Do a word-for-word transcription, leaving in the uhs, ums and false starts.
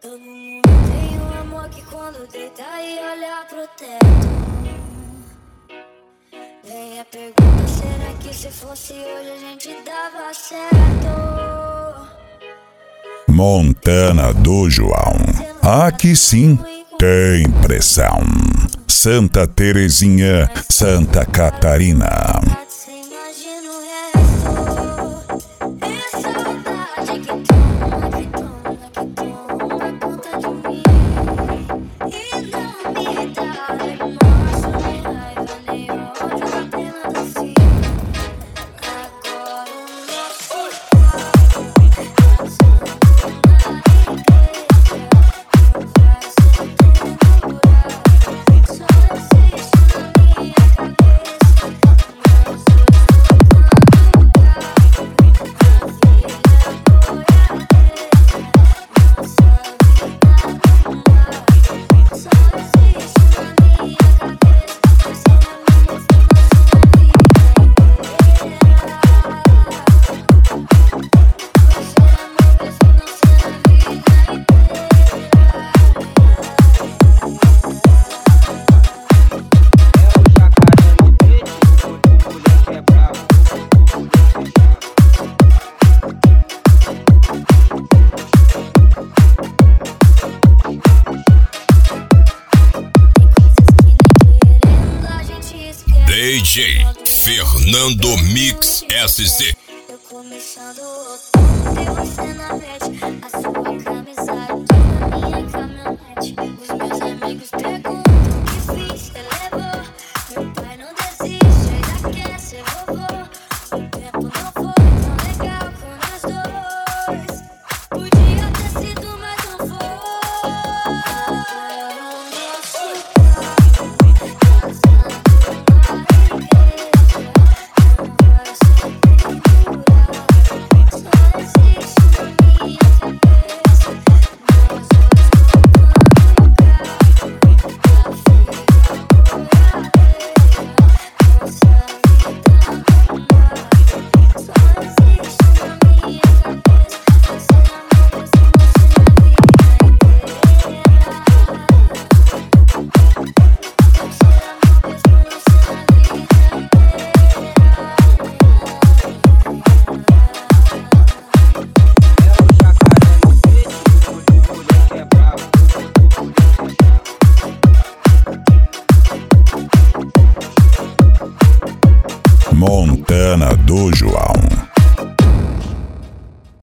Todo mundo tem um amor que quando deita e olha pro teto. Vem a pergunta, será que se fosse hoje a gente dava certo? Montana do João, aqui sim tem pressão. Santa Terezinha, Santa Catarina. Você imagina o resto. É saudade que toma, que toma, que toma conta de mim. E não me dá remorso, nem raiva, nem ódio, apenas assim. Agora o nosso pai passando na igreja, vai ser temporário. Só existe na minha cabeça. Nós dois tocando um carro. A filha boiadeira, nossa vida no mar. Só existe na minha cabeça. Você é a minha informação, a vida inteira. Você é amor, pensa nossa vida inteira. D J Fernando Mix S C.